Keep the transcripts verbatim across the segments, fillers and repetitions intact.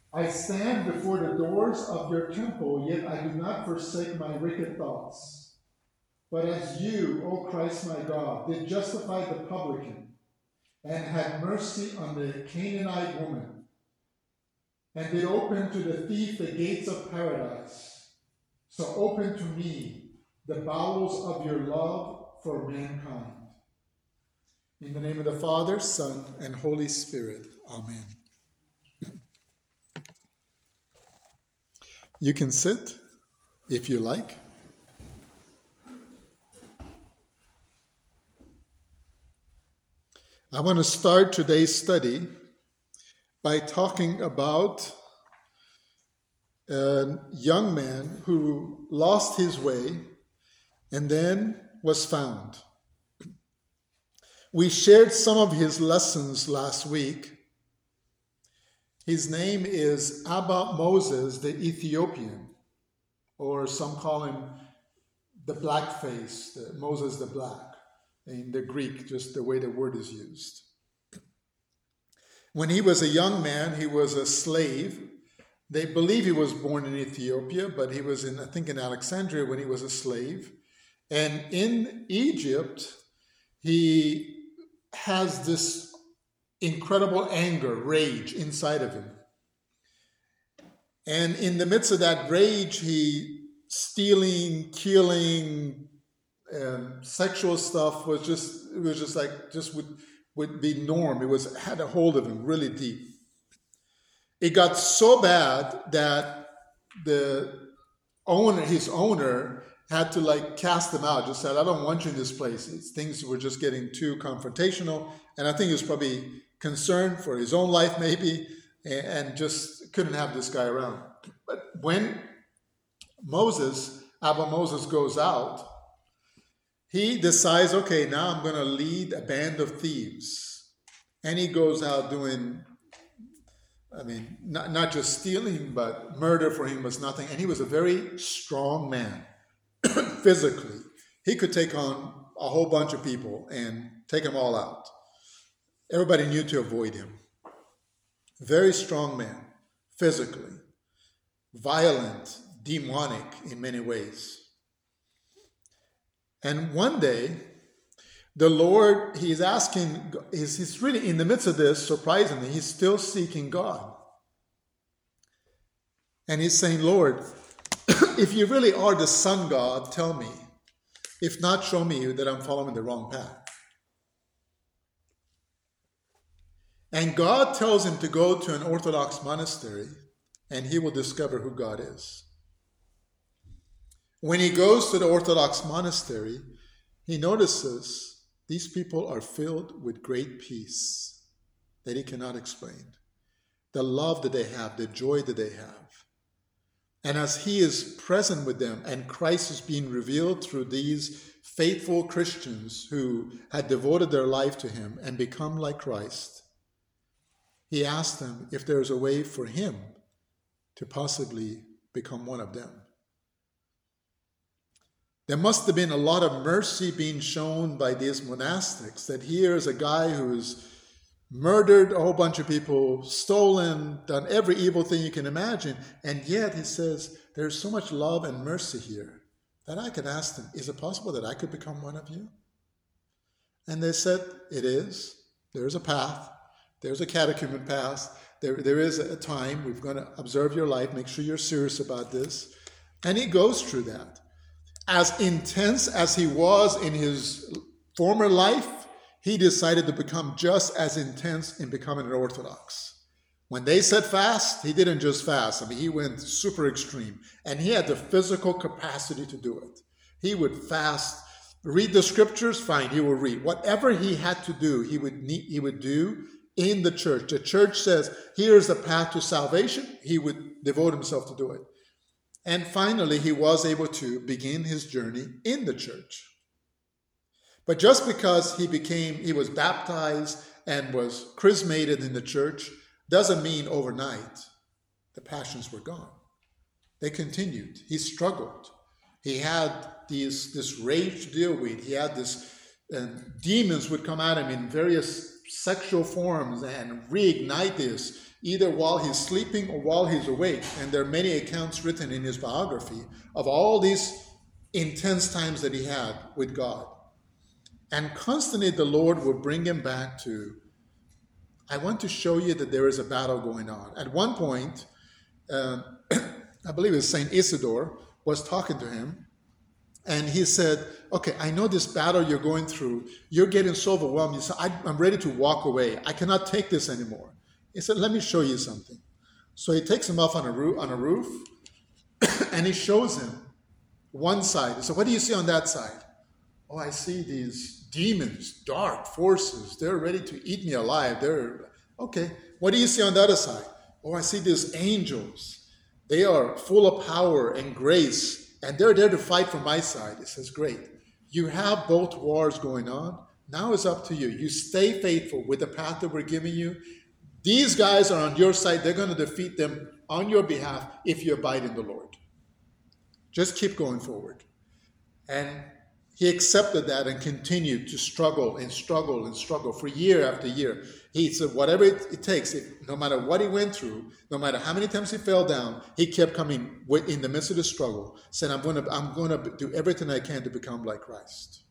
I stand before the doors of your temple, yet I do not forsake my wicked thoughts. But as you, O Christ my God, did justify the publican, and had mercy on the Canaanite woman, and did open to the thief the gates of paradise, so open to me the bowels of your love for mankind. In the name of the Father, Son, and Holy Spirit. Amen. You can sit if you like. I want to start today's study by talking about a young man who lost his way and then was found. We shared some of his lessons last week. His name is Abba Moses the Ethiopian, or some call him the blackface, the Moses the Black, in the Greek, just the way the word is used. When he was a young man, he was a slave. They believe he was born in Ethiopia, but he was in, I think, in Alexandria when he was a slave. And in Egypt, he has this incredible anger, rage inside of him. And in the midst of that rage, he stealing, killing, um, sexual stuff was just, it was just like, just would, would be norm. It was, had a hold of him really deep. It got so bad that the owner, his owner, had to like cast him out, just said, I don't want you in this place. It's, things were just getting too confrontational. And I think he was probably concerned for his own life maybe, and just couldn't have this guy around. But when Moses, Abba Moses goes out, he decides, okay, now I'm going to lead a band of thieves. And he goes out doing, I mean, not, not just stealing, but murder for him was nothing. And he was a very strong man. Physically, he could take on a whole bunch of people and take them all out. Everybody knew to avoid him. Very strong man, physically, violent, demonic in many ways. And one day, the Lord, he's asking, he's, he's really in the midst of this, surprisingly, he's still seeking God. And he's saying, Lord, if you really are the Son God, tell me. If not, show me that I'm following the wrong path. And God tells him to go to an Orthodox monastery, and he will discover who God is. When he goes to the Orthodox monastery, he notices these people are filled with great peace that he cannot explain. The love that they have, the joy that they have. And as he is present with them and Christ is being revealed through these faithful Christians who had devoted their life to him and become like Christ, he asked them if there's a way for him to possibly become one of them. There must have been a lot of mercy being shown by these monastics, that here is a guy who's murdered a whole bunch of people, stolen, done every evil thing you can imagine. And yet he says, there's so much love and mercy here that I could ask them, is it possible that I could become one of you? And they said, it is. There's a path. There's a catechumen path. There, there is a time. We're going to observe your life, make sure you're serious about this. And he goes through that. As intense as he was in his former life, he decided to become just as intense in becoming an Orthodox. When they said fast, he didn't just fast. I mean, he went super extreme. And he had the physical capacity to do it. He would fast, read the scriptures, fine, he would read. Whatever he had to do, he would need, he would do in the church. The church says, here's the path to salvation. He would devote himself to do it. And finally, he was able to begin his journey in the church. But just because he became, he was baptized and was chrismated in the church, doesn't mean overnight the passions were gone. They continued. He struggled. He had these, this rage to deal with. He had this, and demons would come at him in various sexual forms and reignite this, either while he's sleeping or while he's awake. And there are many accounts written in his biography of all these intense times that he had with God. And constantly the Lord will bring him back to, I want to show you that there is a battle going on. At one point, uh, I believe it was Saint Isidore was talking to him, and he said, okay, I know this battle you're going through. You're getting so overwhelmed. He said, I, I'm ready to walk away. I cannot take this anymore. He said, let me show you something. So he takes him off on a roof, on a roof and he shows him one side. He said, what do you see on that side? Oh, I see these demons, dark forces. They're ready to eat me alive. They're, okay. What do you see on the other side? Oh, I see these angels. They are full of power and grace, and they're there to fight for my side. He says, great. You have both wars going on. Now it's up to you. You stay faithful with the path that we're giving you. These guys are on your side. They're going to defeat them on your behalf if you abide in the Lord. Just keep going forward. And he accepted that and continued to struggle and struggle and struggle for year after year. He said, whatever it, it takes, if, no matter what he went through, no matter how many times he fell down, he kept coming in the midst of the struggle, saying, I'm going to, I'm going to do everything I can to become like Christ.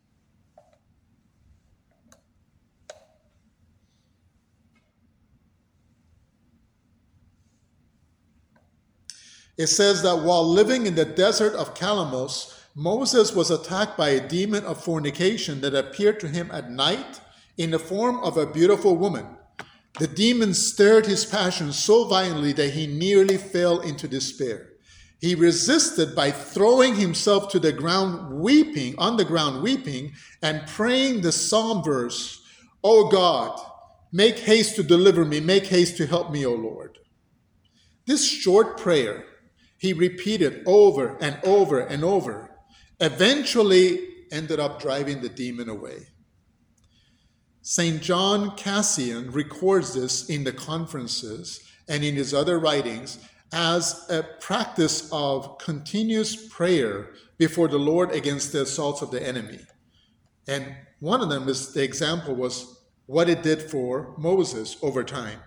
It says that while living in the desert of Calamos, Moses was attacked by a demon of fornication that appeared to him at night in the form of a beautiful woman. The demon stirred his passion so violently that he nearly fell into despair. He resisted by throwing himself to the ground weeping, on the ground weeping, and praying the psalm verse, O God, make haste to deliver me, make haste to help me, O Lord. This short prayer he repeated over and over and over, eventually ended up driving the demon away. Saint John Cassian records this in the conferences and in his other writings as a practice of continuous prayer before the Lord against the assaults of the enemy. And one of them is, the example was what it did for Moses over time.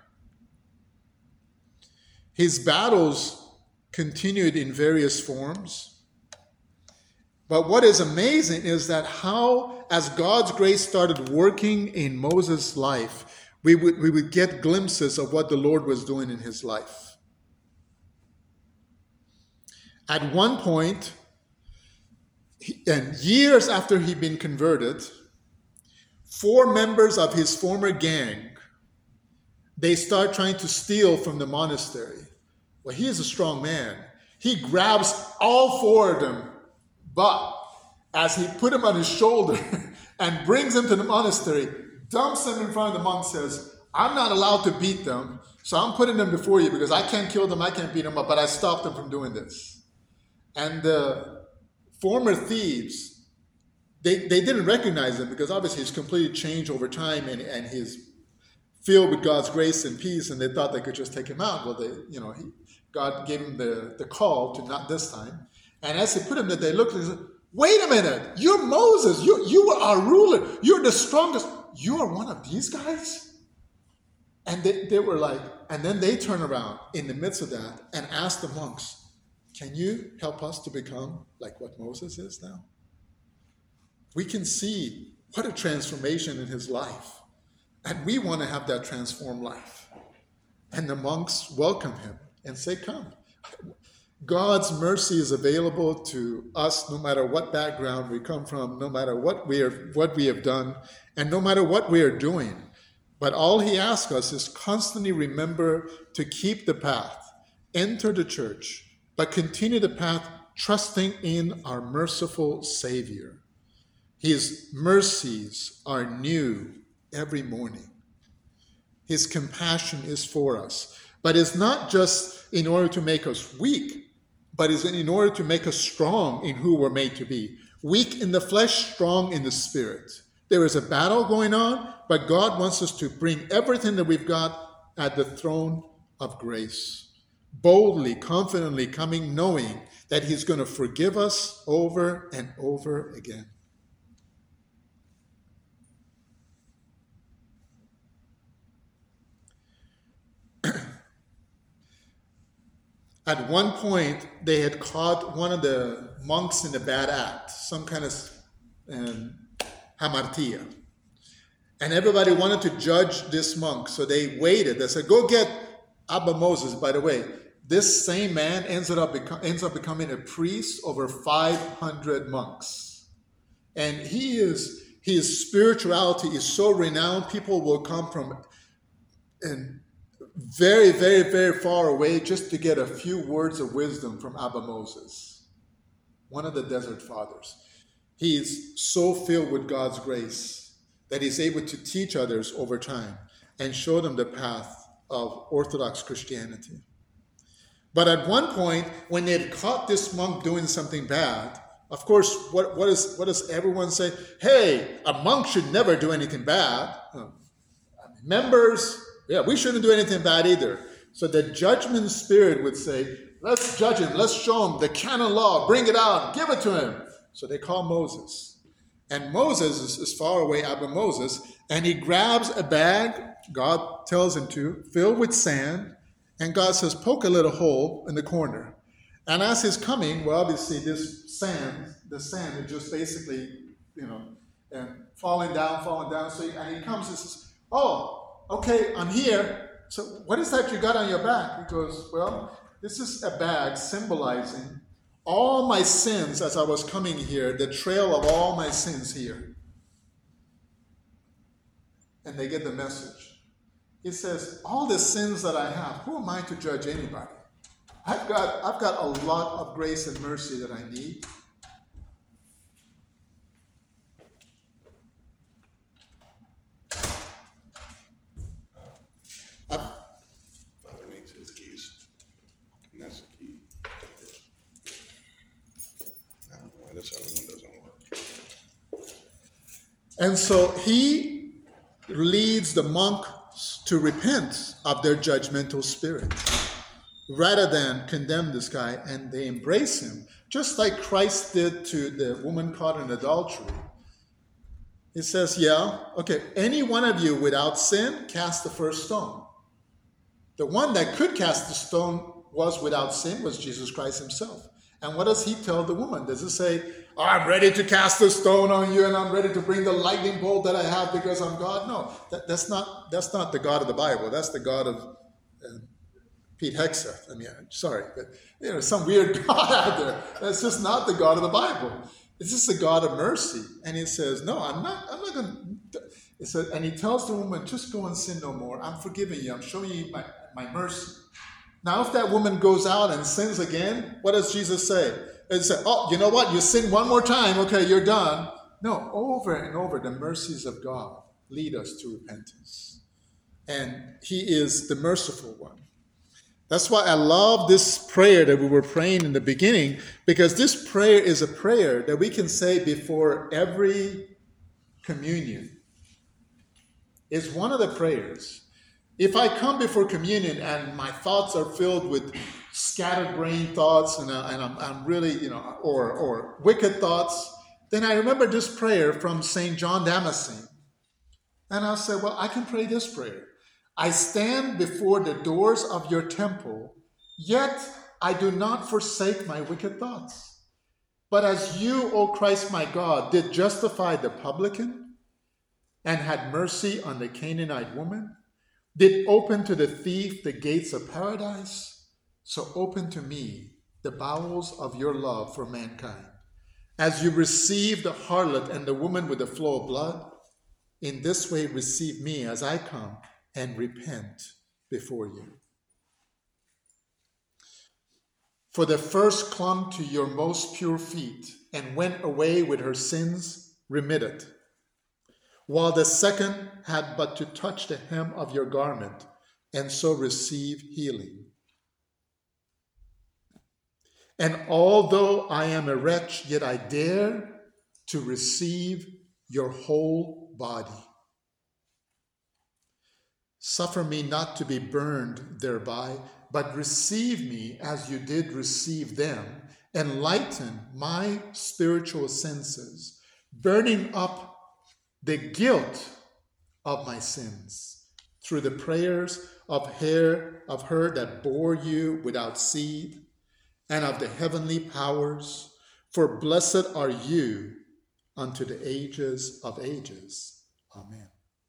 His battles continued in various forms. But what is amazing is that how, as God's grace started working in Moses' life, we would, we would get glimpses of what the Lord was doing in his life. At one point, and years after he'd been converted, four members of his former gang, they start trying to steal from the monastery. Well, he is a strong man. He grabs all four of them, but as he put them on his shoulder and brings them to the monastery, dumps them in front of the monk, says, I'm not allowed to beat them, so I'm putting them before you because I can't kill them, I can't beat them up, but I stopped them from doing this. And the former thieves, they, they didn't recognize him because obviously he's completely changed over time and, and he's filled with God's grace and peace, and they thought they could just take him out. Well, they, you know, he, God gave him the, the call to not this time. And as he put him there, they looked and said, wait a minute, you're Moses. You, you are our ruler. You're the strongest. You are one of these guys? And they, they were like, and then they turn around in the midst of that and ask the monks, can you help us to become like what Moses is now? We can see what a transformation in his life. And we want to have that transformed life. And the monks welcome him and say, come. God's mercy is available to us no matter what background we come from, no matter what we are, what we have done, and no matter what we are doing. But all he asks us is constantly remember to keep the path, enter the church, but continue the path trusting in our merciful Savior. His mercies are new every morning. His compassion is for us. But it's not just in order to make us weak, but it's in order to make us strong in who we're made to be. Weak in the flesh, strong in the spirit. There is a battle going on, but God wants us to bring everything that we've got at the throne of grace. Boldly, confidently coming, knowing that he's going to forgive us over and over again. at one point they had caught one of the monks in a bad act, some kind of um, hamartia. And everybody wanted to judge this monk, so they waited. They said, go get Abba Moses. By the way, this same man ends up, beco- ends up becoming a priest over five hundred monks. And he is, his spirituality is so renowned, people will come from and very, very, very far away just to get a few words of wisdom from Abba Moses, one of the desert fathers. He is so filled with God's grace that he's able to teach others over time and show them the path of Orthodox Christianity. But at one point, when they had caught this monk doing something bad, of course, what, what, is, what does everyone say? Hey, a monk should never do anything bad. Members, yeah, we shouldn't do anything bad either. So the judgment spirit would say, let's judge him, let's show him the canon law, bring it out, give it to him. So they call Moses. And Moses is, is far away, Abba Moses, and he grabs a bag, God tells him to, filled with sand, and God says, poke a little hole in the corner. And as he's coming, well, obviously this sand, the sand is just basically, you know, and falling down, falling down. So he, and he comes and says, oh, okay, I'm here. So what is that you got on your back? He goes, well, this is a bag symbolizing all my sins as I was coming here, the trail of all my sins here. And they get the message. He says, all the sins that I have, who am I to judge anybody? I've got, I've got a lot of grace and mercy that I need. I've, This other one doesn't work. And so he leads the monks to repent of their judgmental spirit rather than condemn this guy, and they embrace him, just like Christ did to the woman caught in adultery. He says, yeah, okay, any one of you without sin, cast the first stone. The one that could cast the stone was without sin was Jesus Christ himself. And what does he tell the woman? Does it say, oh, I'm ready to cast a stone on you and I'm ready to bring the lightning bolt that I have because I'm God? No, that, that's not that's not the God of the Bible. That's the God of uh, Pete Hegseth. I mean, sorry, but you know, some weird God out there. That's just not the God of the Bible. It's just the God of mercy. And he says, no, I'm not, I'm not going to. It says, and he tells the woman, just go and sin no more. I'm forgiving you. I'm showing you my, my mercy. Now, if that woman goes out and sins again, what does Jesus say? He says, oh, you know what? You sin one more time. Okay, you're done. No, over and over, the mercies of God lead us to repentance. And he is the merciful one. That's why I love this prayer that we were praying in the beginning, because this prayer is a prayer that we can say before every communion. It's one of the prayers. If I come before communion and my thoughts are filled with scattered brain thoughts and, uh, and I'm, I'm really, you know, or, or wicked thoughts, then I remember this prayer from Saint John Damascene. And I'll say, well, I can pray this prayer. I stand before the doors of your temple, yet I do not forsake my wicked thoughts. But as you, O Christ my God, did justify the publican and had mercy on the Canaanite woman, did open to the thief the gates of paradise, so open to me the bowels of your love for mankind. As you receive the harlot and the woman with the flow of blood, in this way receive me as I come and repent before you. For the first clung to your most pure feet and went away with her sins remitted, while the second had but to touch the hem of your garment and so receive healing. And although I am a wretch, yet I dare to receive your whole body. Suffer me not to be burned thereby, but receive me as you did receive them. Enlighten my spiritual senses, burning up the guilt of my sins, through the prayers of her, of her that bore you without seed, and of the heavenly powers, for blessed are you unto the ages of ages. Amen.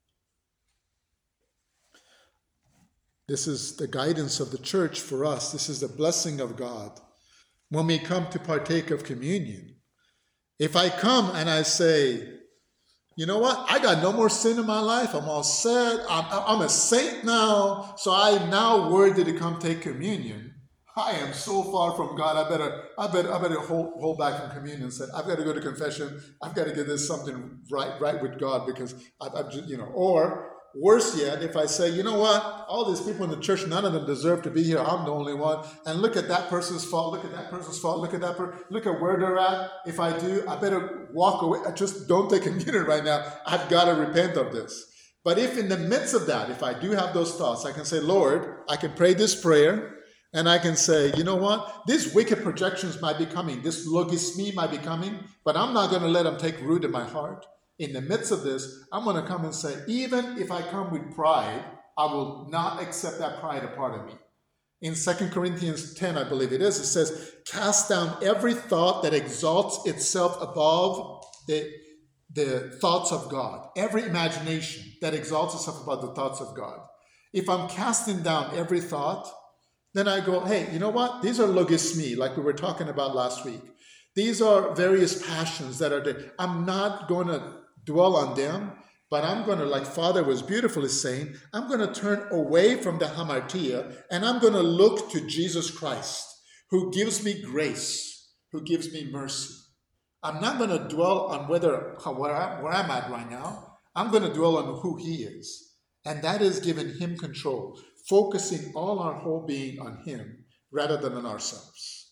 This is the guidance of the church for us. This is the blessing of God. When we come to partake of communion, if I come and I say, you know what? I got no more sin in my life. I'm all set. I'm, I'm a saint now. So I'm now worthy to come take communion. I am so far from God. I better, I better, I better hold, hold back from communion. Said, I've got to go to confession. I've got to get this something right, right with God because I've, I've just, you know. Or worse yet, if I say, you know what? All these people in the church, none of them deserve to be here. I'm the only one. And look at that person's fault. Look at that person's fault. Look at that person. Look at where they're at. If I do, I better walk away. I just don't take communion right now. I've got to repent of this. But if in the midst of that, if I do have those thoughts, I can say, Lord, I can pray this prayer. And I can say, you know what? These wicked projections might be coming. This logisme might be coming. But I'm not going to let them take root in my heart. In the midst of this, I'm going to come and say, even if I come with pride, I will not accept that pride a part of me. In Second Corinthians ten, I believe it is, it says, cast down every thought that exalts itself above the, the thoughts of God. Every imagination that exalts itself above the thoughts of God. If I'm casting down every thought, then I go, hey, you know what? These are logisme, like we were talking about last week. These are various passions that are there. I'm not going to dwell on them, but I'm going to, like Father was beautifully saying, I'm going to turn away from the hamartia and I'm going to look to Jesus Christ, who gives me grace, who gives me mercy. I'm not going to dwell on whether where, I, where I'm at right now. I'm going to dwell on who he is. And that is giving him control, focusing all our whole being on him rather than on ourselves.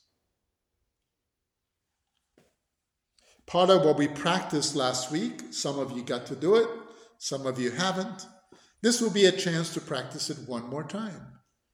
Part of what we practiced last week, some of you got to do it, some of you haven't. This will be a chance to practice it one more time.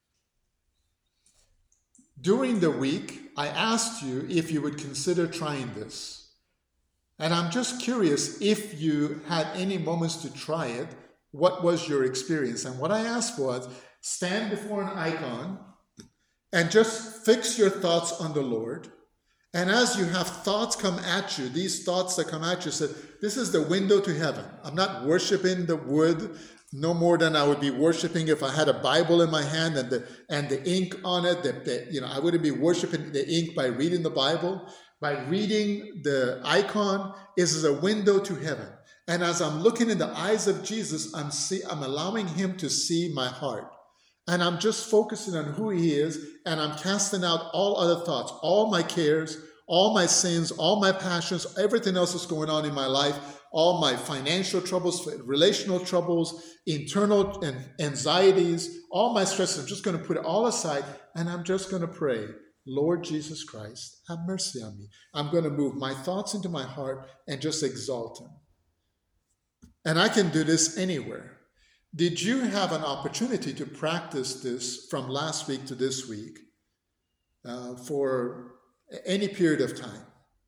During the week, I asked you if you would consider trying this. And I'm just curious if you had any moments to try it, what was your experience? And what I asked was, stand before an icon and just fix your thoughts on the Lord. And as you have thoughts come at you, these thoughts that come at you said, this is the window to heaven. I'm not worshiping the wood no more than I would be worshiping if I had a Bible in my hand and the and the ink on it. That, that you know, I wouldn't be worshiping the ink by reading the Bible. By reading the icon is a window to heaven. And as I'm looking in the eyes of Jesus, I'm see I'm allowing him to see my heart. And I'm just focusing on who he is, and I'm casting out all other thoughts, all my cares, all my sins, all my passions, everything else that's going on in my life, all my financial troubles, relational troubles, internal anxieties, all my stress. I'm just going to put it all aside, and I'm just going to pray, Lord Jesus Christ, have mercy on me. I'm going to move my thoughts into my heart and just exalt him. And I can do this anywhere. Did you have an opportunity to practice this from last week to this week uh, for any period of time?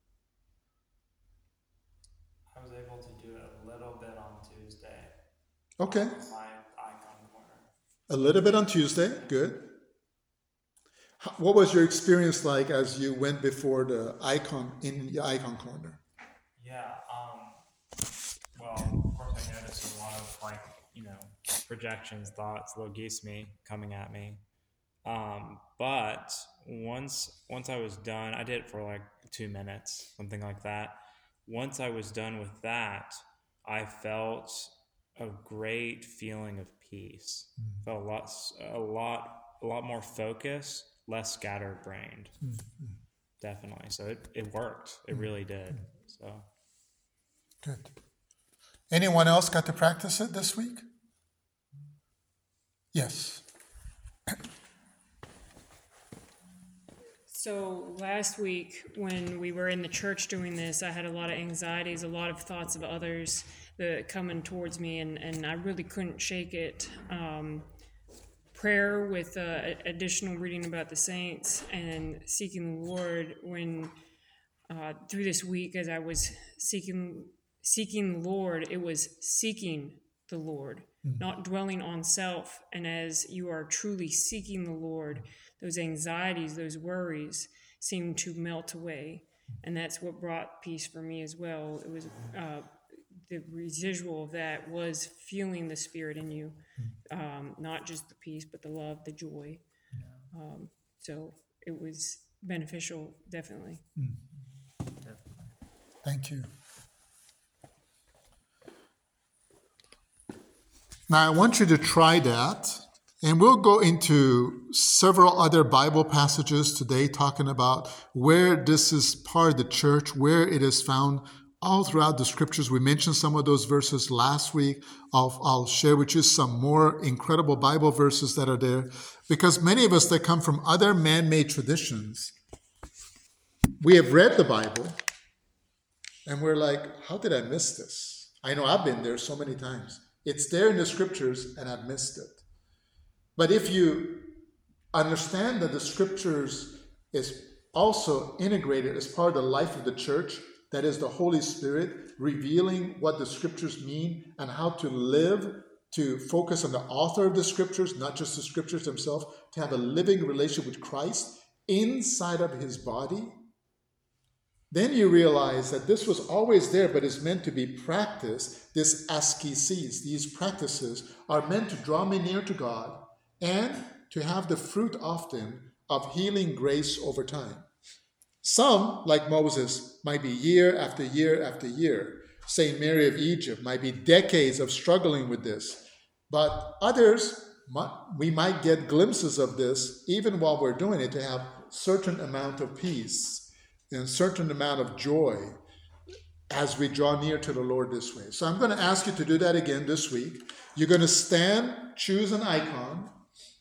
I was able to do it a little bit on Tuesday. Okay. My icon corner. A little bit on Tuesday. Good. What was your experience like as you went before the icon in the icon corner? Yeah. Um. Well, of course, I noticed a lot of like you know projections, thoughts, logisme coming at me. Um, but once once I was done, I did it for like two minutes, something like that. Once I was done with that, I felt a great feeling of peace. Mm-hmm. Felt a lot, a lot, a lot more focus, less scatterbrained. Mm-hmm. Definitely. So it, it worked. It mm-hmm. really did. So good. Anyone else got to practice it this week? Yes. So last week when we were in the church doing this, I had a lot of anxieties, a lot of thoughts of others that coming towards me, and, and I really couldn't shake it. Um, prayer with uh, additional reading about the saints and seeking the Lord when uh, through this week as I was seeking seeking the Lord, it was seeking the Lord, not dwelling on self. And as you are truly seeking the Lord, those anxieties, those worries seem to melt away. And that's what brought peace for me as well. It was uh, the residual of that was feeling the Spirit in you, um, not just the peace, but the love, the joy. Um, so it was beneficial, definitely. Thank you. Now, I want you to try that, and we'll go into several other Bible passages today talking about where this is part of the church, where it is found all throughout the scriptures. We mentioned some of those verses last week. I'll, I'll share with you some more incredible Bible verses that are there, because many of us that come from other man-made traditions, we have read the Bible, and we're like, how did I miss this? I know I've been there so many times. It's there in the scriptures, and I've missed it. But if you understand that the scriptures is also integrated as part of the life of the church, that is the Holy Spirit revealing what the scriptures mean and how to live, to focus on the author of the scriptures, not just the scriptures themselves, to have a living relationship with Christ inside of his body, then you realize that this was always there, but is meant to be practiced. This askesis, these practices, are meant to draw me near to God and to have the fruit often of healing grace over time. Some, like Moses, might be year after year after year. Saint Mary of Egypt might be decades of struggling with this. But others, we might get glimpses of this even while we're doing it, to have certain amount of peace and certain amount of joy as we draw near to the Lord this way. So I'm going to ask you to do that again this week. You're going to stand, choose an icon,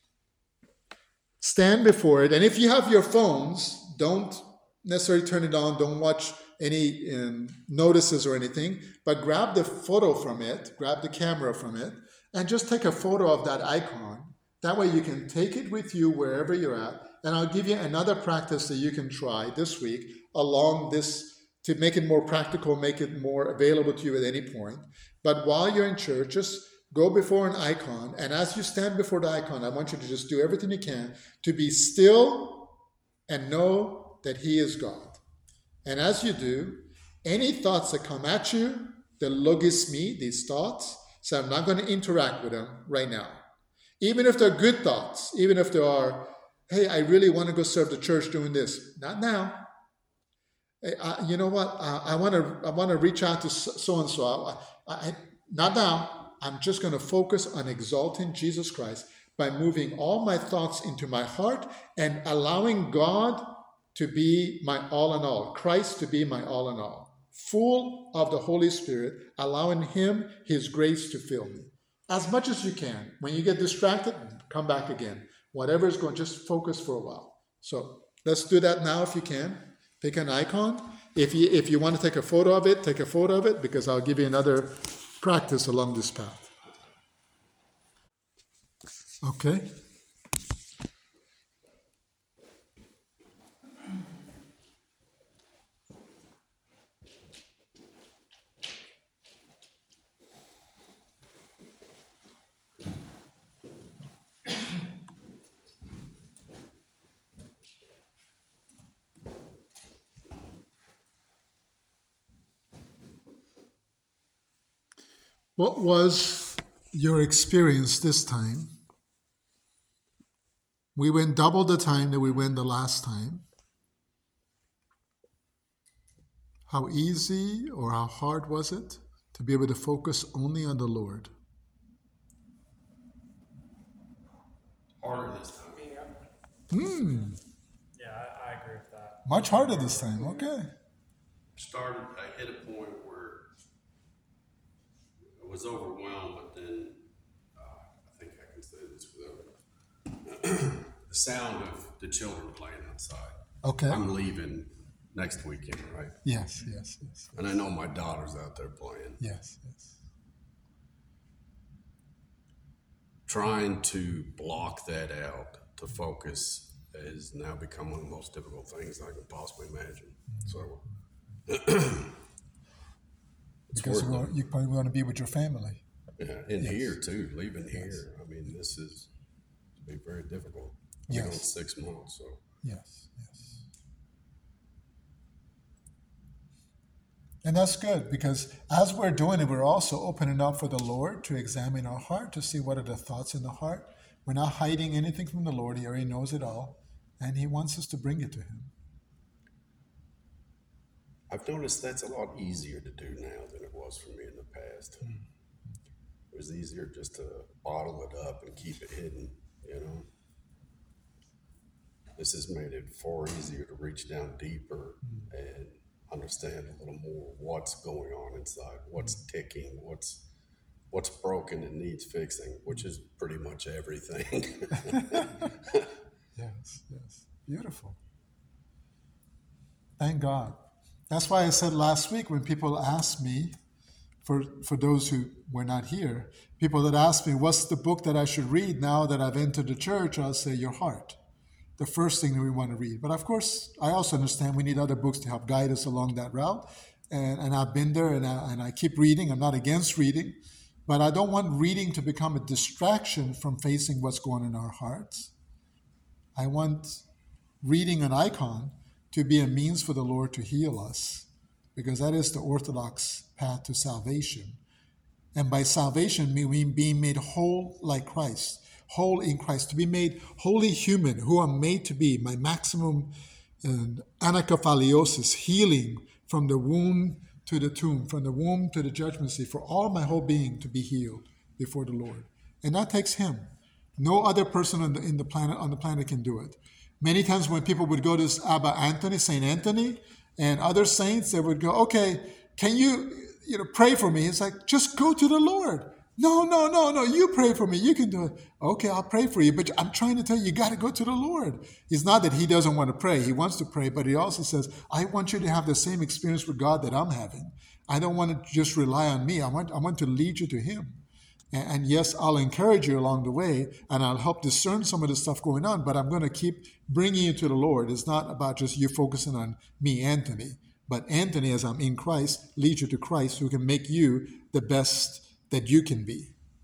stand before it, and if you have your phones, don't necessarily turn it on, don't watch any um, notices or anything, but grab the photo from it, grab the camera from it, and just take a photo of that icon. That way you can take it with you wherever you're at. And I'll give you another practice that you can try this week along this to make it more practical, make it more available to you at any point. But while you're in church, just go before an icon. And as you stand before the icon, I want you to just do everything you can to be still and know that he is God. And as you do, any thoughts that come at you, the logismi, these thoughts, so I'm not going to interact with them right now. Even if they're good thoughts, even if they are, hey, I really want to go serve the church doing this. Not now. Hey, uh, you know what? Uh, I want to I want to reach out to so-and-so. I, I, not now. I'm just going to focus on exalting Jesus Christ by moving all my thoughts into my heart and allowing God to be my all in all, Christ to be my all in all, full of the Holy Spirit, allowing him, his grace to fill me. As much as you can. When you get distracted, come back again. Whatever is going, just focus for a while. So let's do that now if you can. Pick an icon. If you if you want to take a photo of it, take a photo of it, because I'll give you another practice along this path. Okay. What was your experience this time? We went double the time that we went the last time. How easy or how hard was it to be able to focus only on the Lord? Harder this time. Hmm. Yeah, I, I agree with that. Much harder this time. Okay. Started, I hit a point where I was overwhelmed, but then uh, I think I can say this without the sound of the children playing outside. Okay. I'm leaving next weekend, right? Yes, yes, yes. And I know my daughter's out there playing. Yes, yes. Trying to block that out to focus has now become one of the most difficult things I could possibly imagine. So, Because you, want, you probably want to be with your family. Yeah, and Yes. here too, leaving Yes. here. I mean, this is to be very difficult. You're going Yes. six months, so Yes, yes. And that's good, because as we're doing it, we're also opening up for the Lord to examine our heart, to see what are the thoughts in the heart. We're not hiding anything from the Lord. He already knows it all, and he wants us to bring it to him. I've noticed that's a lot easier to do now than it was for me in the past. It was easier just to bottle it up and keep it hidden, you know. This has made it far easier to reach down deeper and understand a little more what's going on inside, what's ticking, what's what's broken and needs fixing, which is pretty much everything. Yes, yes. Beautiful. Thank God. That's why I said last week, when people asked me, for, for those who were not here, people that asked me, what's the book that I should read now that I've entered the church? I'll say, your heart. The first thing that we want to read. But of course, I also understand we need other books to help guide us along that route. And, and I've been there, and I, and I keep reading. I'm not against reading, but I don't want reading to become a distraction from facing what's going on in our hearts. I want reading an icon to be a means for the Lord to heal us, because that is the orthodox path to salvation. And by salvation, we mean being made whole like Christ, whole in Christ, to be made wholly human, who I'm made to be, my maximum and anakephaliosis, healing from the womb to the tomb, from the womb to the judgment seat, for all my whole being to be healed before the Lord. And that takes him. No other person on the, in the planet on the planet can do it. Many times when people would go to Abba Anthony, Saint Anthony, and other saints, they would go, okay, can you, you know, pray for me? It's like, just go to the Lord. No, no, no, no, you pray for me. You can do it. Okay, I'll pray for you, but I'm trying to tell you, you got to go to the Lord. It's not that he doesn't want to pray. He wants to pray, but he also says, I want you to have the same experience with God that I'm having. I don't want to just rely on me. I want, I want to lead you to him. And, and yes, I'll encourage you along the way, and I'll help discern some of the stuff going on, but I'm going to keep bringing you to the Lord. It's not about just you focusing on me, Anthony, but Anthony, as I'm in Christ, leads you to Christ, who can make you the best that you can be.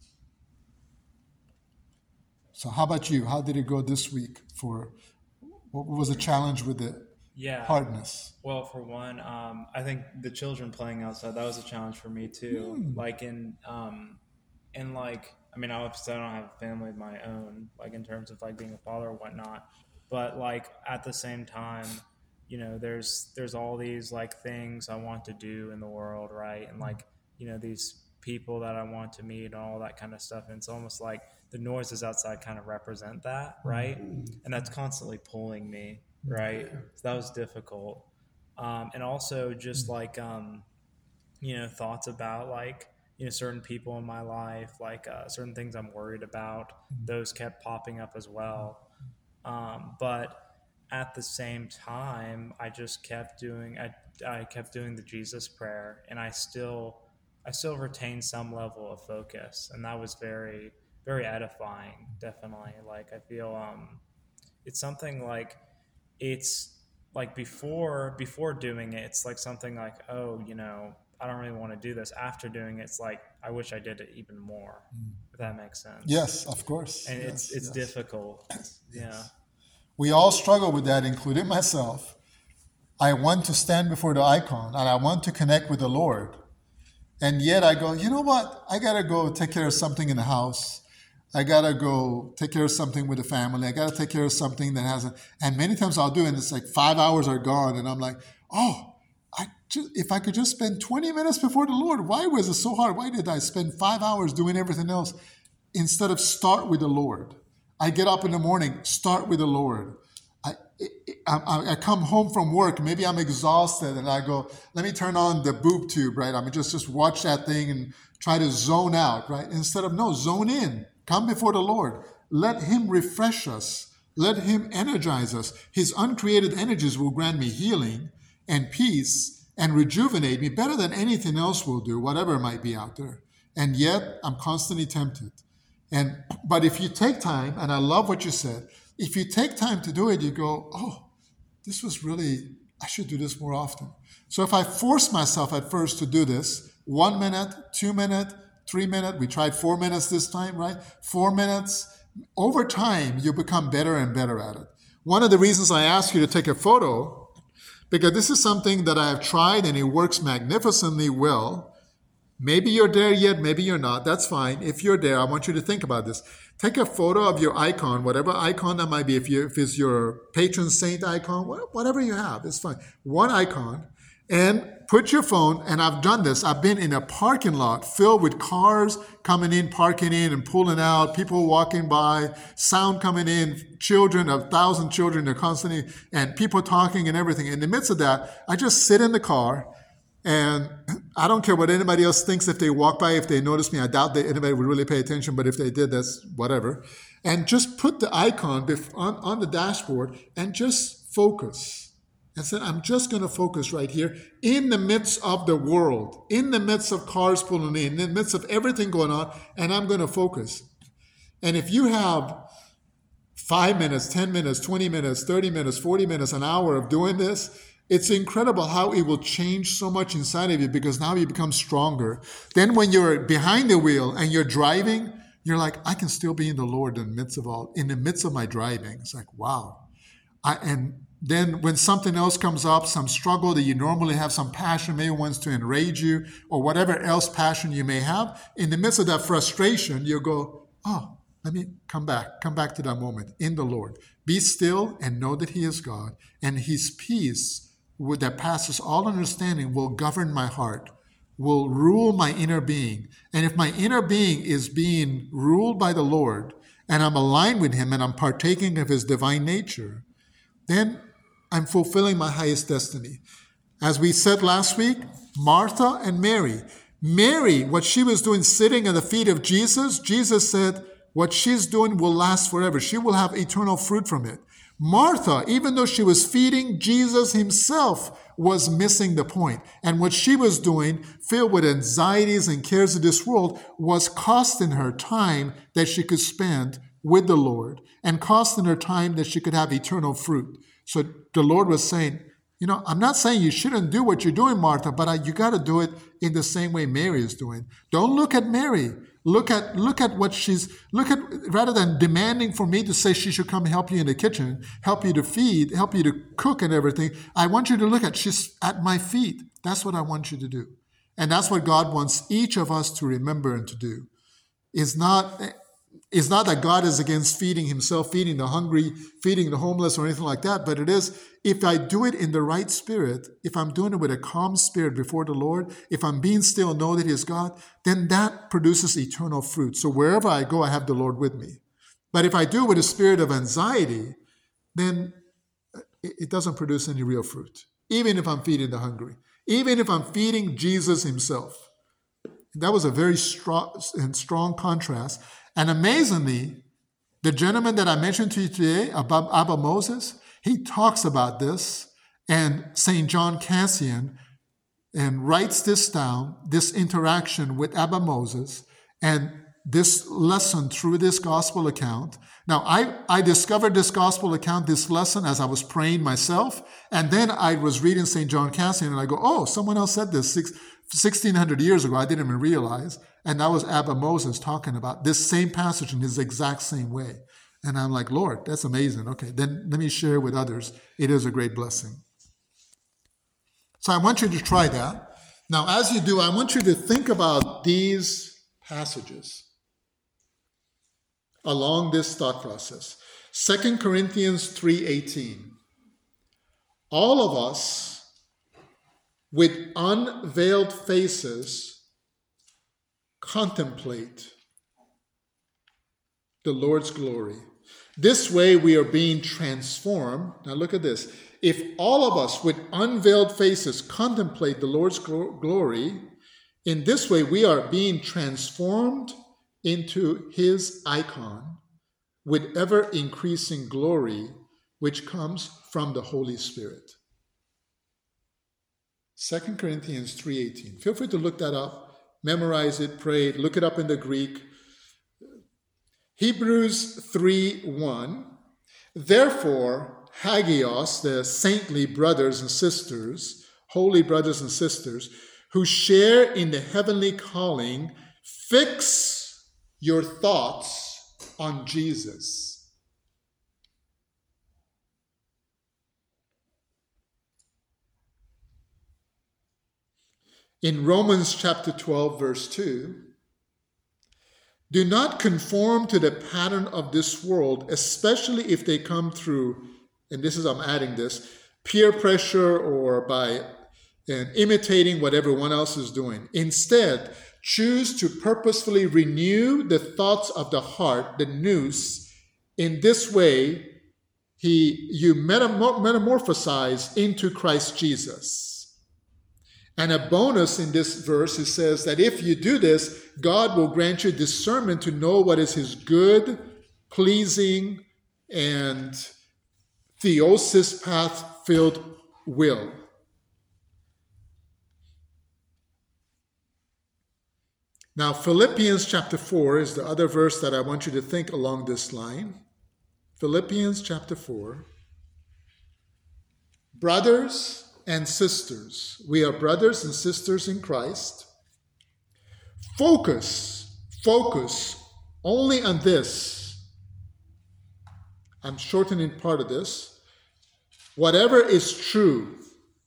So how about you? How did it go this week? For what was the challenge with the Yeah. hardness? Well, for one, um, I think the children playing outside, that was a challenge for me too. Mm. Like in, um, in like, I mean, obviously I don't have a family of my own, like in terms of like being a father or whatnot, but like at the same time, you know, there's, there's all these like things I want to do in the world. Right. And like, you know, these people that I want to meet and all that kind of stuff. And it's almost like the noises outside kind of represent that. Right. And that's constantly pulling me. Right. So that was difficult. Um, and also just like, um, you know, thoughts about like, you know, certain people in my life, like uh, certain things I'm worried about, those kept popping up as well. Um, but at the same time, I just kept doing, I, I kept doing the Jesus prayer, and I still, I still retained some level of focus. And that was very, very edifying, definitely. Like, I feel, um, it's something like, it's like before, before doing it, it's like something like, oh, you know, I don't really want to do this. After doing it, it's like, I wish I did it even more, if that makes sense. Yes, of course. And yes, it's, it's yes. difficult. Yeah. We all struggle with that, including myself. I want to stand before the icon, and I want to connect with the Lord. And yet I go, you know what? I got to go take care of something in the house. I got to go take care of something with the family. I got to take care of something that hasn't. And many times I'll do it, and it's like five hours are gone. And I'm like, oh, I just, if I could just spend twenty minutes before the Lord, why was it so hard? Why did I spend five hours doing everything else instead of start with the Lord? I get up in the morning, start with the Lord. I, I, I come home from work, maybe I'm exhausted, and I go, let me turn on the boob tube, right? I mean, just, just watch that thing and try to zone out, right? Instead of, no, zone in. Come before the Lord. Let him refresh us. Let him energize us. His uncreated energies will grant me healing and peace and rejuvenate me better than anything else will do, whatever might be out there. And yet, I'm constantly tempted. And but if you take time, and I love what you said, if you take time to do it, you go, oh, this was really, I should do this more often. So if I force myself at first to do this, one minute, two minutes, three minutes. We tried four minutes this time, right? Four minutes. Over time, you become better and better at it. One of the reasons I ask you to take a photo, because this is something that I have tried and it works magnificently well. Maybe you're there yet, maybe you're not. That's fine. If you're there, I want you to think about this. Take a photo of your icon, whatever icon that might be. If, you, if it's your patron saint icon, whatever you have, it's fine. One icon, and put your phone, and I've done this. I've been in a parking lot filled with cars coming in, parking in, and pulling out, people walking by, sound coming in, children, a thousand children, they're constantly, and people talking and everything. In the midst of that, I just sit in the car, and I don't care what anybody else thinks if they walk by, if they notice me. I doubt that anybody would really pay attention, but if they did, that's whatever. And just put the icon on, on the dashboard and just focus. And said, I'm just going to focus right here in the midst of the world, in the midst of cars pulling in, in the midst of everything going on, and I'm going to focus. And if you have five minutes, ten minutes, twenty minutes, thirty minutes, forty minutes, an hour of doing this, it's incredible how it will change so much inside of you, because now you become stronger. Then when you're behind the wheel and you're driving, you're like, I can still be in the Lord in the midst of all, in the midst of my driving. It's like, wow. I, and then when something else comes up, some struggle that you normally have, some passion maybe wants to enrage you, or whatever else passion you may have, in the midst of that frustration, you go, oh, let me come back, come back to that moment in the Lord. Be still and know that He is God, and His peace that passes all understanding will govern my heart, will rule my inner being. And if my inner being is being ruled by the Lord, and I'm aligned with Him, and I'm partaking of His divine nature, then I'm fulfilling my highest destiny. As we said last week, Martha and Mary. Mary, what she was doing sitting at the feet of Jesus, Jesus said, what she's doing will last forever. She will have eternal fruit from it. Martha, even though she was feeding Jesus Himself, was missing the point. And what she was doing, filled with anxieties and cares of this world, was costing her time that she could spend with the Lord, and costing her time that she could have eternal fruit. So the Lord was saying, you know, I'm not saying you shouldn't do what you're doing, Martha, but I, you got to do it in the same way Mary is doing. Don't look at Mary. Look at look at what she's, look at, rather than demanding for me to say she should come help you in the kitchen, help you to feed, help you to cook and everything, I want you to look at, she's at my feet. That's what I want you to do. And that's what God wants each of us to remember and to do. It's not, it's not that God is against feeding Himself, feeding the hungry, feeding the homeless or anything like that, but it is, if I do it in the right spirit, if I'm doing it with a calm spirit before the Lord, if I'm being still and know that He is God, then that produces eternal fruit. So wherever I go, I have the Lord with me. But if I do it with a spirit of anxiety, then it doesn't produce any real fruit, even if I'm feeding the hungry, even if I'm feeding Jesus Himself. That was a very strong and strong contrast. And amazingly, the gentleman that I mentioned to you today, about Abba Moses, he talks about this, and Saint John Cassian, and writes this down, this interaction with Abba Moses, and this lesson through this gospel account. Now, I, I discovered this gospel account, this lesson, as I was praying myself, and then I was reading Saint John Cassian, and I go, oh, someone else said this six, sixteen hundred years ago. I didn't even realize. And that was Abba Moses talking about this same passage in his exact same way. And I'm like, Lord, that's amazing. Okay, then let me share with others. It is a great blessing. So I want you to try that. Now, as you do, I want you to think about these passages along this thought process. Second Corinthians three eighteen. All of us with unveiled faces contemplate the Lord's glory. This way we are being transformed. Now look at this. If all of us with unveiled faces contemplate the Lord's glory, in this way we are being transformed into His icon with ever-increasing glory, which comes from the Holy Spirit. Second Corinthians three eighteen. Feel free to look that up, memorize it, pray it, look it up in the Greek. Hebrews three one. Therefore, hagios, the saintly brothers and sisters, holy brothers and sisters, who share in the heavenly calling, Fix your thoughts on Jesus. In Romans chapter twelve, verse two, do not conform to the pattern of this world, especially if they come through, and this is, I'm adding this, peer pressure or by and imitating what everyone else is doing. Instead, choose to purposefully renew the thoughts of the heart, the nous. In this way, he you metamor- metamorphosize into Christ Jesus. And a bonus in this verse, it says that if you do this, God will grant you discernment to know what is his good, pleasing, and theosis path-filled will. Now, Philippians chapter four is the other verse that I want you to think along this line. Philippians chapter four. Brothers and sisters, we are brothers and sisters in Christ. Focus, focus only on this. I'm shortening part of this. Whatever is true,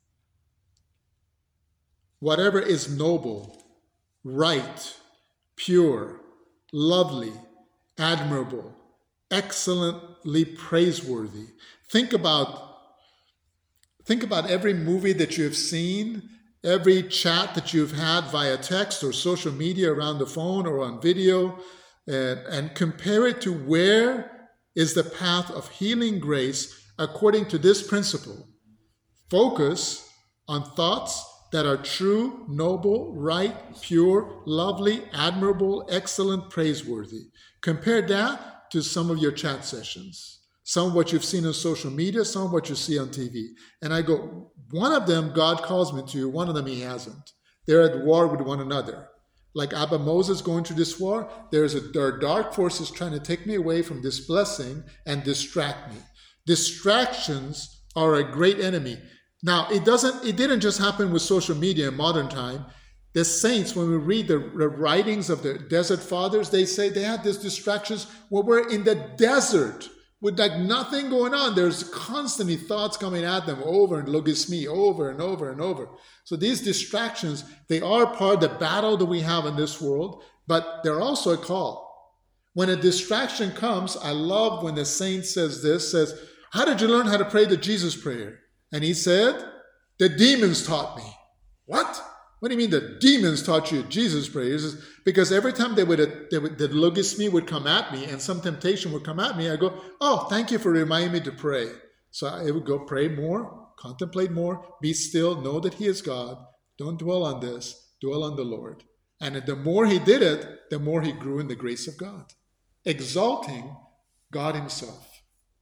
whatever is noble, right, pure, lovely, admirable, excellently praiseworthy. Think about think about every movie that you've seen, every chat that you've had via text or social media around the phone or on video, and, and compare it to where is the path of healing grace according to this principle. Focus on thoughts that are true, noble, right, pure, lovely, admirable, excellent, praiseworthy. Compare that to some of your chat sessions, some of what you've seen on social media, some of what you see on T V. And I go, one of them God calls me to, one of them he hasn't. They're at war with one another. Like Abba Moses going through this war, there's a, there are dark forces trying to take me away from this blessing and distract me. Distractions are a great enemy. Now, it doesn't, it didn't just happen with social media in modern time. The saints, when we read the, the writings of the desert fathers, they say they had these distractions when we're in the desert with like nothing going on. There's constantly thoughts coming at them over and logisme, over and over and over. So these distractions, they are part of the battle that we have in this world, but they're also a call. When a distraction comes, I love when the saint says this, says, how did you learn how to pray the Jesus prayer? And he said, the demons taught me. What? What do you mean the demons taught you Jesus prayers? Because every time they would, they would, the logisme would come at me and some temptation would come at me, I go, oh, thank you for reminding me to pray. So I would go pray more, contemplate more, be still, know that he is God. Don't dwell on this, dwell on the Lord. And the more he did it, the more he grew in the grace of God, exalting God himself.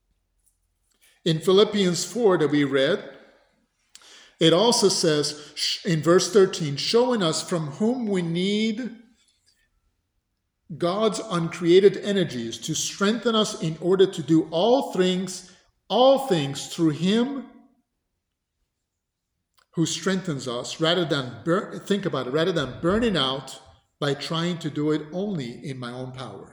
In Philippians four that we read, it also says in verse thirteen, showing us from whom we need God's uncreated energies to strengthen us in order to do all things, all things through him who strengthens us, rather than, bur- think about it, rather than burning out by trying to do it only in my own power.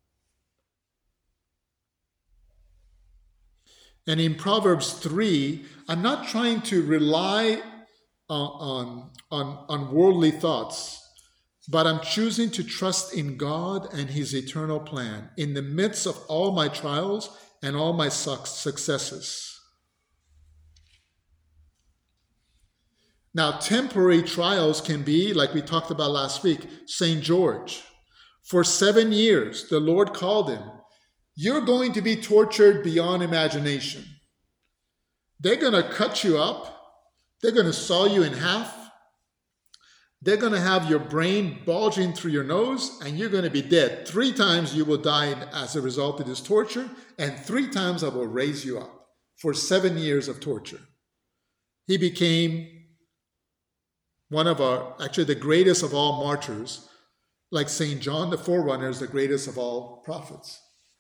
And in Proverbs three, I'm not trying to rely on, on, on worldly thoughts, but I'm choosing to trust in God and his eternal plan in the midst of all my trials and all my successes. Now, temporary trials can be, like we talked about last week, Saint George. For seven years, the Lord called him. You're going to be tortured beyond imagination. They're going to cut you up. They're going to saw you in half. They're going to have your brain bulging through your nose, and you're going to be dead. Three times you will die as a result of this torture, and three times I will raise you up. For seven years of torture. He became one of our, actually the greatest of all martyrs, like Saint John the Forerunner is the greatest of all prophets.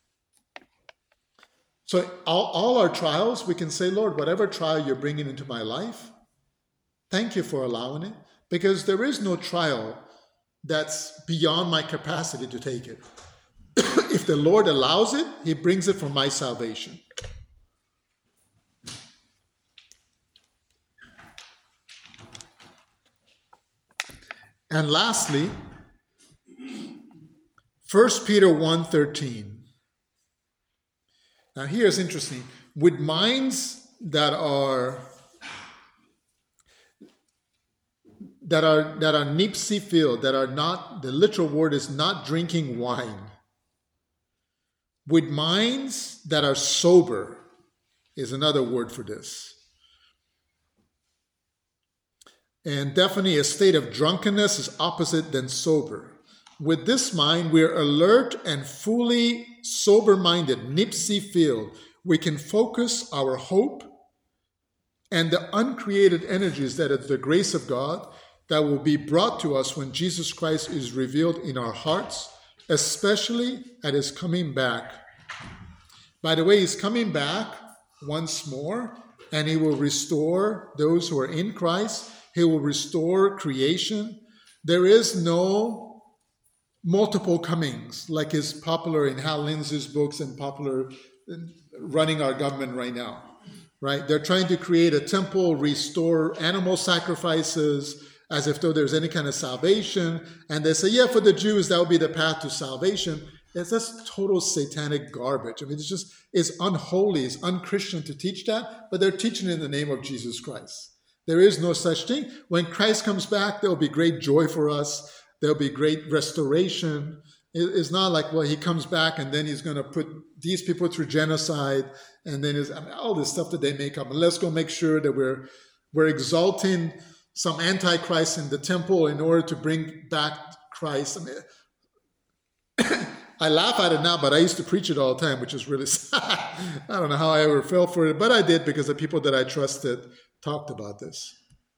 So all, all our trials, we can say, Lord, whatever trial you're bringing into my life, thank you for allowing it, because there is no trial that's beyond my capacity to take it. If the Lord allows it, he brings it for my salvation. And lastly, First Peter one thirteen. Now here's interesting. With minds that are that are that are nipsy filled, that are not, the literal word is not drinking wine. With minds that are sober is another word for this. And definitely a state of drunkenness is opposite than sober. With this mind, we are alert and fully sober-minded, nipsy-filled. We can focus our hope and the uncreated energies that is the grace of God that will be brought to us when Jesus Christ is revealed in our hearts, especially at his coming back. By the way, he's coming back once more, and he will restore those who are in Christ. He will restore creation. There is no multiple comings, like is popular in Hal Lindsey's books and popular in running our government right now, right? They're trying to create a temple, restore animal sacrifices as if though there's any kind of salvation. And they say, yeah, for the Jews, that would be the path to salvation. It's just total satanic garbage. I mean, it's just, it's unholy, it's unchristian to teach that, but they're teaching it in the name of Jesus Christ. There is no such thing. When Christ comes back, there will be great joy for us. There'll be great restoration. It's not like, well, he comes back and then he's going to put these people through genocide, and then is I mean, all this stuff that they make up. And let's go make sure that we're we're exalting some antichrist in the temple in order to bring back Christ. I mean, I laugh at it now, but I used to preach it all the time, which is really sad. I don't know how I ever fell for it, but I did because the people that I trusted talked about this.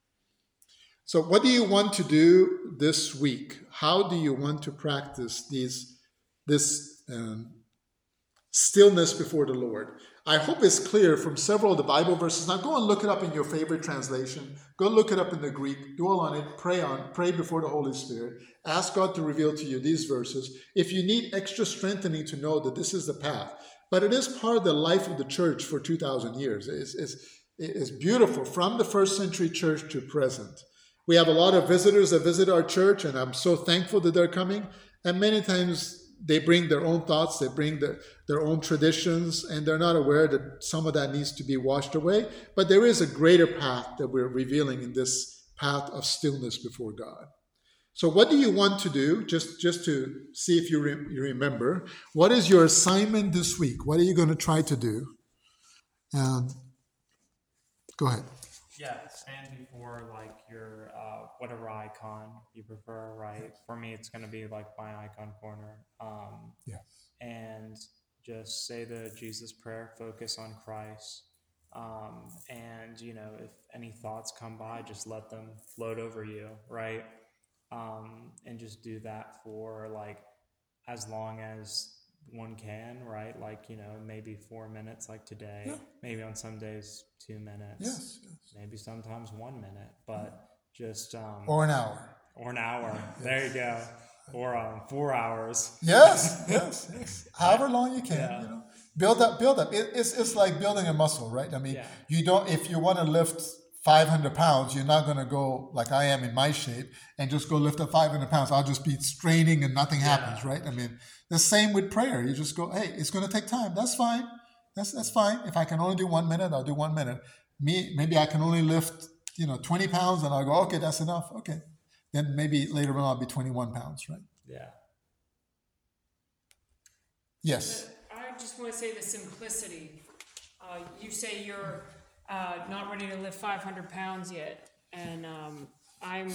So what do you want to do this week? How do you want to practice these, this um, stillness before the Lord? I hope it's clear from several of the Bible verses. Now go and look it up in your favorite translation. Go look it up in the Greek. Dwell on it. Pray on. Pray before the Holy Spirit. Ask God to reveal to you these verses. If you need extra strengthening to know that this is the path. But it is part of the life of the church for two thousand years. It's, it's, it's beautiful from the first century church to present. We have a lot of visitors that visit our church, and I'm so thankful that they're coming. And many times they bring their own thoughts, they bring their, their own traditions, and they're not aware that some of that needs to be washed away. But there is a greater path that we're revealing in this path of stillness before God. So what do you want to do? Just, just to see if you, re- you remember. What is your assignment this week? What are you going to try to do? Um, go ahead. Yeah, stand before like your uh, whatever icon you prefer, right? For me, it's going to be like my icon corner. Um, Yes. And just say the Jesus prayer, focus on Christ. Um, and, you know, if any thoughts come by, just let them float over you, right? Um, and just do that for like as long as one can, right? Like, you know, maybe four minutes like today, yeah. Maybe on some days two minutes, yes, yes. Maybe sometimes one minute, but just um or an hour or an hour yes. There you go, or um four hours. Yes, yes, yes. However long you can, yeah. You know, build up, build up. It, it's it's like building a muscle, right? I mean, yeah. You don't, if you want to lift five hundred pounds, you're not going to go like I am in my shape and just go lift up five hundred pounds. I'll just be straining and nothing yeah. happens, right? I mean, the same with prayer. You just go, hey, it's going to take time. That's fine. That's that's fine. If I can only do one minute, I'll do one minute. Me, maybe I can only lift, you know, twenty pounds, and I'll go, okay, that's enough. Okay. Then maybe later on I'll be twenty-one pounds, right? Yeah. Yes. I just want to say the simplicity. Uh, you say you're uh, not ready to lift five hundred pounds yet, and um, I'm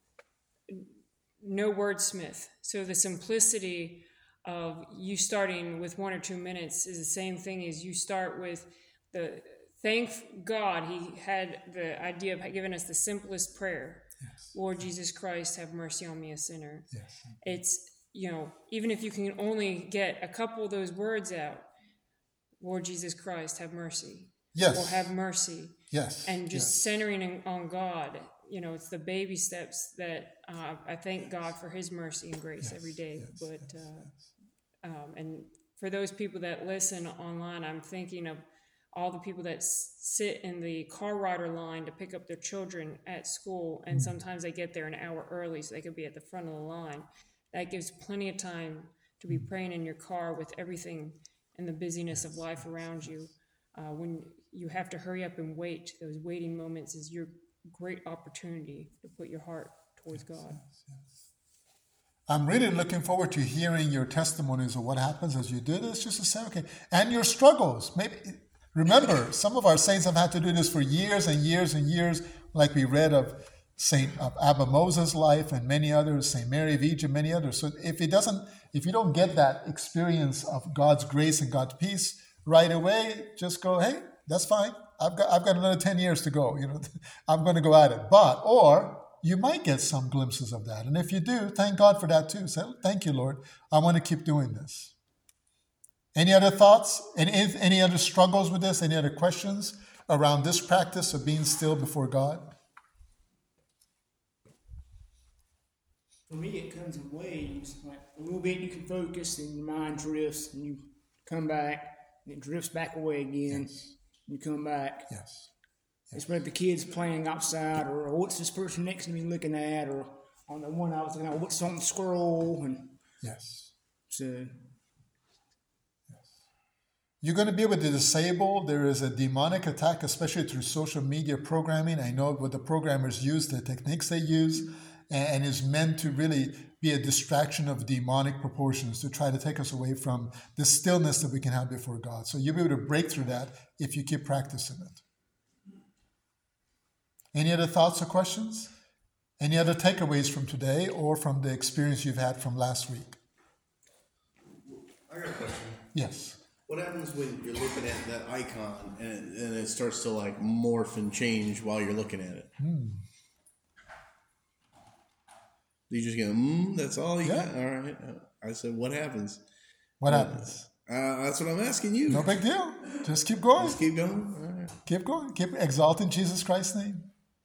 no wordsmith. So the simplicity of you starting with one or two minutes is the same thing as you start with the thank God he had the idea of giving us the simplest prayer. Yes. Lord Jesus Christ, have mercy on me, a sinner. Yes. It's, you know, even if you can only get a couple of those words out, Lord Jesus Christ, have mercy. Yes. Or have mercy. Yes. And just yes. centering on God, you know, it's the baby steps that uh, I thank God for His mercy and grace Yes, every day. yes, but yes, uh, yes. um, and for those people that listen online, I'm thinking of all the people that s- sit in the car rider line to pick up their children at school, and sometimes they get there an hour early so they could be at the front of the line. That gives plenty of time to be praying in your car with everything and the busyness of life around you. Uh, when you have to hurry up and wait, those waiting moments is your great opportunity to put your heart towards God. I'm really looking forward to hearing your testimonies of what happens as you do this, just to say, okay, and your struggles. Maybe remember, some of our saints have had to do this for years and years and years, like we read of Saint of Abba Moses' life and many others, Saint Mary of Egypt, many others. So if it doesn't, if you don't get that experience of God's grace and God's peace right away, just go, hey, that's fine. I've got I've got another ten years to go. You know, I'm going to go at it. But or you might get some glimpses of that. And if you do, thank God for that too. Say, thank you, Lord. I want to keep doing this. Any other thoughts? Any, any other struggles with this? Any other questions around this practice of being still before God? For me, it comes in waves. Like a little bit you can focus and your mind drifts and you come back and it drifts back away again. Yes. You come back. Yes. It's whether the kids playing outside or, or what's this person next to me looking at, or on the one I was looking at, what's on the scroll. And Yes. so You're going to be able to disable. There is a demonic attack, especially through social media programming. I know what the programmers use, the techniques they use, and is meant to really be a distraction of demonic proportions to try to take us away from the stillness that we can have before God. So you'll be able to break through that if you keep practicing it. Any other thoughts or questions? Any other takeaways from today or from the experience you've had from last week? I got a question. Yes. What happens when you're looking at that icon and, and it starts to like morph and change while you're looking at it? Hmm. You just go, mm, that's all you Yeah. got? All right. I said, what happens? What happens? Uh, that's what I'm asking you. No big deal. Just keep going. Just keep going. All right. Keep going. Keep exalting Jesus Christ's name.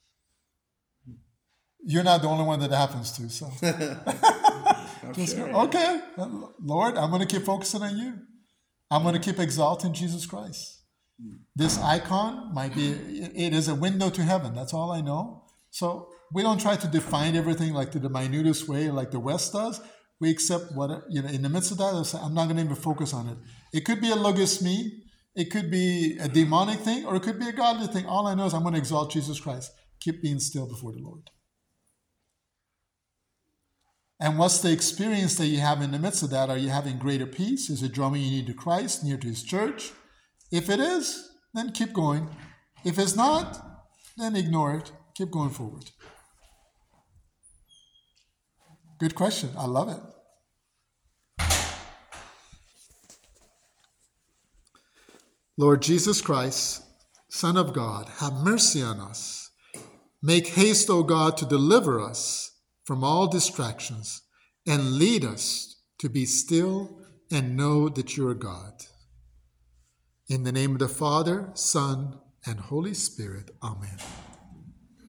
You're not the only one that happens to, so. I'm Just sure. go, okay, Lord, I'm going to keep focusing on you. I'm going to keep exalting Jesus Christ. This icon might be, it is a window to heaven. That's all I know. So we don't try to define everything like to the minutest way like the West does. We accept what, you know, in the midst of that, say, I'm not going to even focus on it. It could be a logos me. It could be a demonic thing, or it could be a godly thing. All I know is I'm going to exalt Jesus Christ. Keep being still before the Lord. And what's the experience that you have in the midst of that? Are you having greater peace? Is it drawing you near to Christ, near to His church? If it is, then keep going. If it's not, then ignore it. Keep going forward. Good question. I love it. Lord Jesus Christ, Son of God, have mercy on us. Make haste, O God, to deliver us from all distractions and lead us to be still and know that you are God. In the name of the Father, Son, and Holy Spirit. Amen.